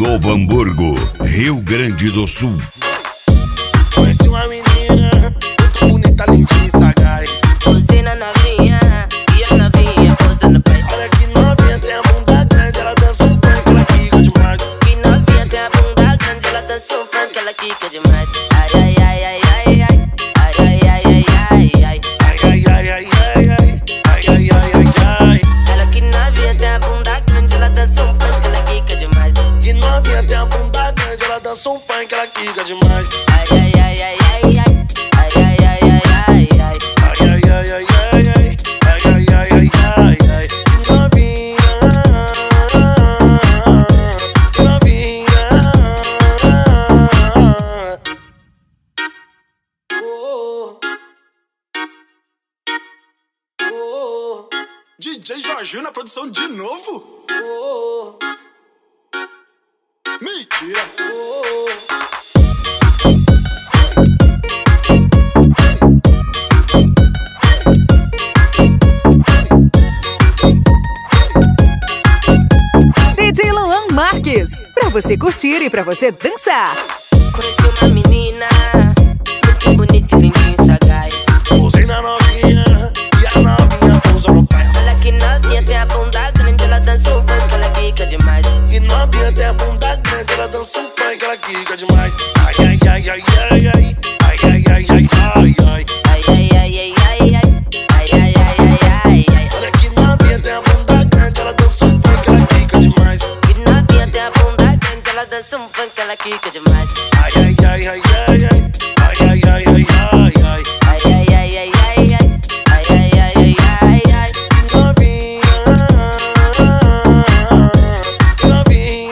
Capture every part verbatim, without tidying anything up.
Novo Hamburgo, Rio Grande do Sul. Conheci uma menina muito bonita, lindinha e sagaz. Posei na novinha e a novinha posa no pé. Olha que novinha, tem a bunda grande, ela dança um funk, ela quica demais. Que novinha tem a bunda grande, ela dança um funk, ela quica demais. Ai, ai, ai, ai, ai, ai. Ai, ai, ai, ai, ai, ai. Ai, ai, ai, ai, ai, ai. Ai, ai, ai, ai, ai. Ela que novinha tem a bunda grande, ela dança um funk, ela quica demais. Que novinha, tem a bunda grande, ela dança um funk, ela quica demais. Ai, ai, ai, ai, ai, ai. Ai, ai, ai, ai, ai, ai. Ai, ai, ai, ai, ai, ai. Ai, ai, ai, ai, ai, ai. Que novinha, que novinha. Oh, oh. D J Jorginho na produção de novo? Oh, Mentira! oh. D J Luan Marques, pra você curtir e pra você dançar. Conheci uma menina muito bonita e lindinha e sagaz. Posei na novinha e a novinha pousa no pé. Olha que novinha tem a bunda grande, ela dança um funk, ela quica demais. Que novinha, tem a bunda grande, ela dança um funk, ela quica demais. Ai, ai, ai, ai, ai, ai. Ai, ai, ai, ai, ai, ai. Ai, ai, ai, ai, ai, ai. Ai, ai, ai, ai, ai, ai. Olha que novinha, tem a bunda grande, ela dança um funk, ela quica demais. Que novinha tem a bunda grande, ela dança um funk, ela quica demais. Ai, ai, ai, ai, ai, ai. Ai, ai, ai, ai, ai, ai. Ai, ai, ai, ai, ai, ai. Ai, ai, ai, ai, ai, ai. Novinha, novinha.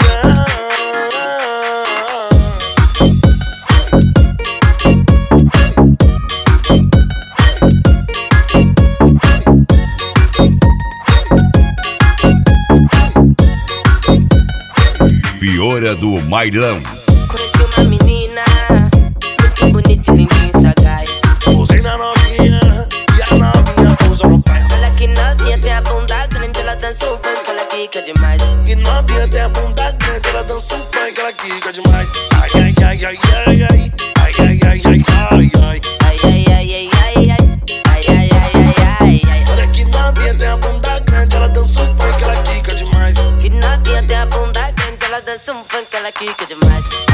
Fiora do Mailão. Conheci uma menina muito bonita e lindinha e sagaz. Posei na novinha e a novinha pousa no pé. Olha que novinha tem a bunda grande, ela dança um funk, ela quica demais. Que novinha, tem a bunda grande, ela dança um funk, ela quica demais. Ai, ai, ai, ai, ai, ai. Ai, ai, ai, ai, ai, ai. Ai, ai, ai, ai, ai, ai. Ai, ai, ai, ai, ai, ai. Olha que novinha, tem a bunda grande, ela dança um funk, ela quica demais. Que novinha tem a bunda grande, ela dança um funk, ela quica demais.